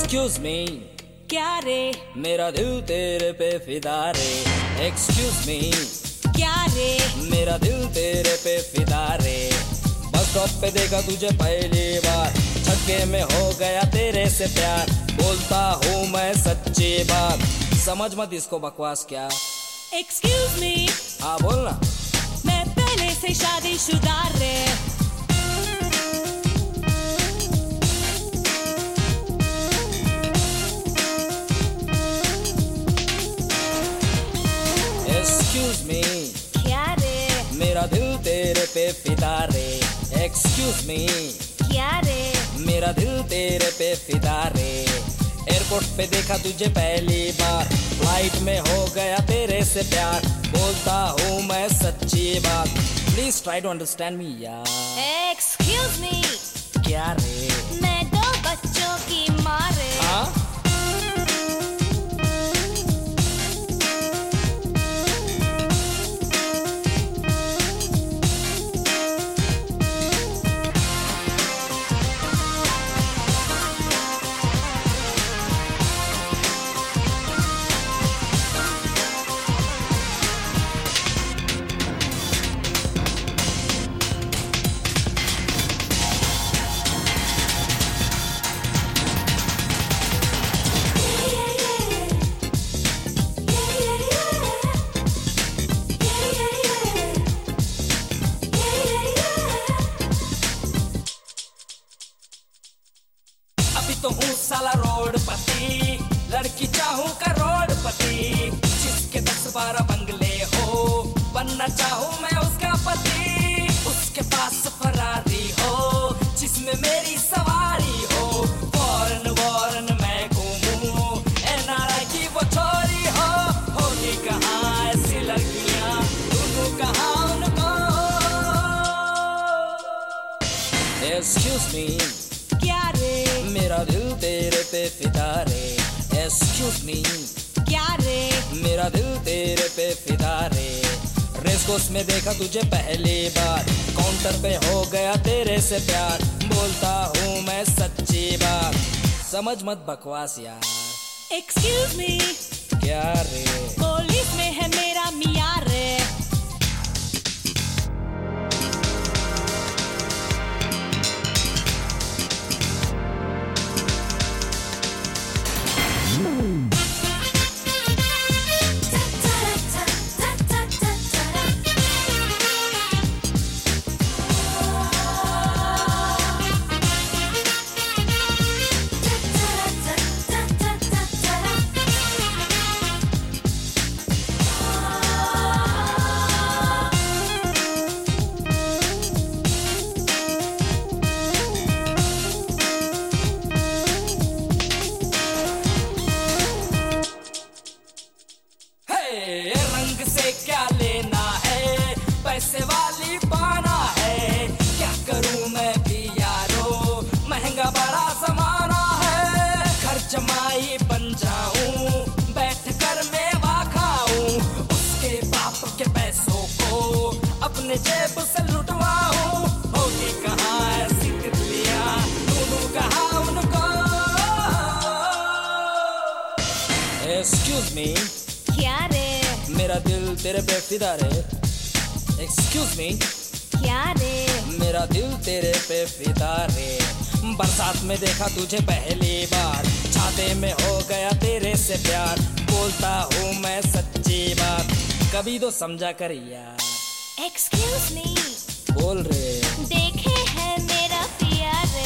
Excuse me, क्या रे? मेरा दिल तेरे पे फिदा रे। एक्सक्यूज मी, क्या रे? मेरा दिल तेरे पे फिदा रे। बस स्टॉप पे देखा तुझे पहली बार, छक्के में हो गया तेरे से प्यार। बोलता हूँ मैं सच्ची बात, समझ मत इसको बकवास क्या। एक्सक्यूज मी, हाँ बोलना। मैं पहले से शादीशुदा रे। एक्सक्यूज मी, क्या रे? मेरा दिल तेरे पे फिदा रे। एक्सक्यूज मी, क्या रे? मेरा दिल तेरे पे फिदा रे। एयरपोर्ट पे देखा तुझे पहली बार, फ्लाइट में हो गया तेरे से प्यार। बोलता हूँ मैं सच्ची बात, please try to understand me यार। एक्सक्यूज मी, क्या रे? मैं 2 बच्चों की माँ रे। हाँ? तो हूँ साला रोडपति, लड़की चाहूँ करोड़पति। जिसके 10-12 बंगले हो, बनना चाहूँ मैं उसका पति। उसके पास फरारी हो, जिसमें मेरी सवारी हो। फॉरेन वॉरेन मैं घूमूं, एनआरआई की वो छोरी हो। होगी कहाँ ऐसी लड़कियाँ, ढूंढूं कहाँ उनको। एक्सक्यूज मी, क्या रे? मेरा दिल तेरे पे फिदा रे। एक्सक्यूज मी, क्या रे? मेरा दिल तेरे पे फिदा रे। रेस कोर्स में देखा तुझे पहली बार, काउंटर पे हो गया तेरे से प्यार। बोलता हूँ मैं सच्ची बात, समझ मत बकवास यार। एक्सक्यूज मी, क्या रे? पुलिस में है मेरा मियाँ रे। रंग से क्या लेना है, पैसे वाली पाना है। क्या करूं मैं भी यारो, महंगा बड़ा जमाना है। घर जमाई बन जाऊं, बैठ कर मेवा खाऊं। उसके बाप के पैसों को अपने जेब से लुटवाऊं। होगी कहाँ ऐसी तितलियां, ढूंढूं कहाँ उनको। एक्सक्यूज मी, क्या रे? मेरा दिल तेरे पे फिदा रे। एक्सक्यूज मी, क्या रे? मेरा दिल तेरे पे फिदा रे। बरसात में देखा तुझे पहली बार, छाते में हो गया तेरे से प्यार। बोलता हूँ मैं सच्ची बात, कभी तो समझा कर यार। एक्सक्यूज मी, बोल रे। देखे है मेरा पिया रे।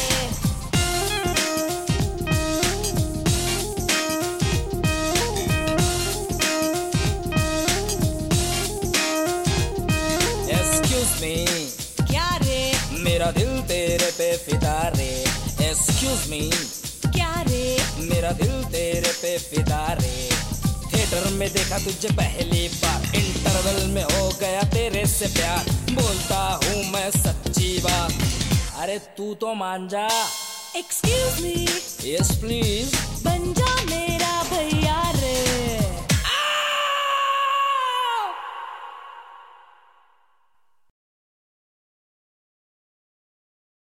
एक्सक्यूज मी, क्या रे? मेरा दिल तेरे पे फिदा रे। एक्सक्यूज मी, क्या रे? मेरा दिल तेरे पे फिदा रे। थिएटर में देखा तुझे पहली बार, इंटरवल में हो गया तेरे से प्यार। बोलता हूँ मैं सच्ची बात, अरे तू तो मान जा। एक्सक्यूज मी, यस प्लीज, बन जा मेरा